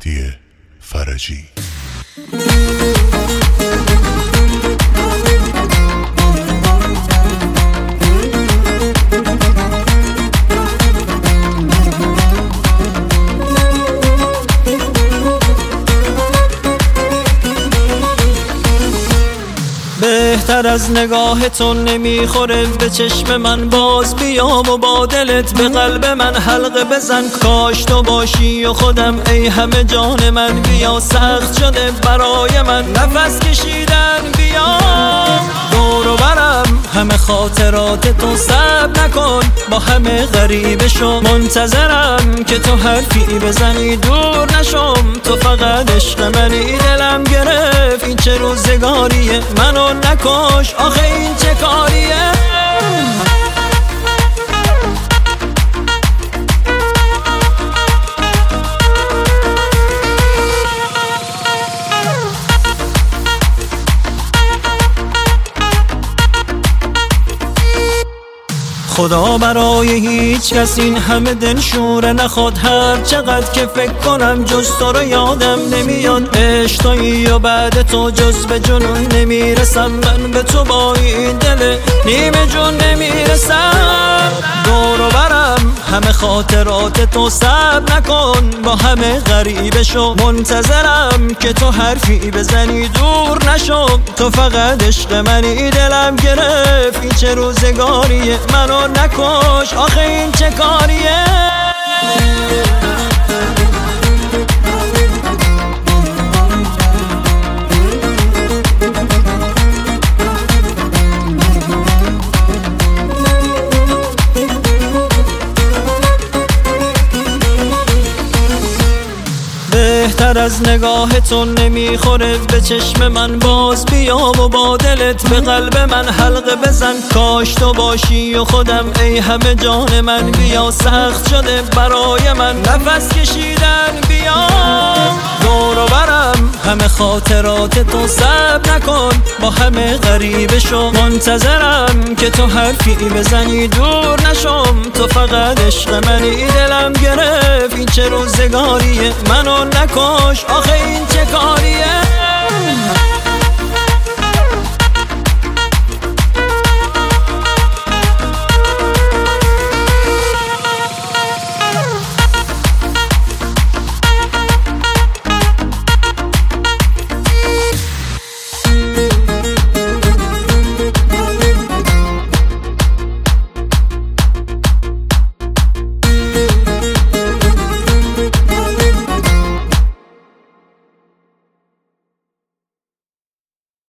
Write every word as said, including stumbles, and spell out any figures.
مهدی فرجی. بهتر از نگاه تو نمیخوره به چشم من، باز بیام و با دلت به قلب من حلقه بزن. کاش تو باشی و خودم ای همه جان من، بیا سخت شده برای من نفس کشیدن. بیا دور و برم همه خاطرات تو، صبر نکن با همه غریبه شو. منتظرم که تو حرفی بزنی دور نشم، تو فقط عشق منی. دلم گرفت این چه روزگاریه، منو نکش آخه این چه کاریه. خدا برای هیچ کس این همه دلشوره نخواد. هر چقدر که فکر کنم جز تو رو یادم نمیاد. عشق تویی و بعد تو جز به جنون نمیرسم. من به تو با این دل نیمه جون نمیرسم. دور و برم همه خاطرات تو، صبر نکن با همه غریبه شو. منتظرم که تو حرفی بزنی دور نشم، تو فقط عشق منی. دلم گرفت این چه روزگاریه، منو نکش آخه این چه کاریه. بهتر از نگاه تو نمیخوره به چشم من، باز بیام و با دلت به قلب من حلقه بزن. کاش تو باشی و خودم ای همه جان من، بیا سخت شده برای من نفس کشیدن. بیا دور و برم همه خاطرات تو، صبر نکن با همه غریبه شو. منتظرم که تو حرفی بزنی دور نشم، تو فقط عشق منی. دلم گرفت این چه روزگاریه، منو نکش آخه این چه کاریه.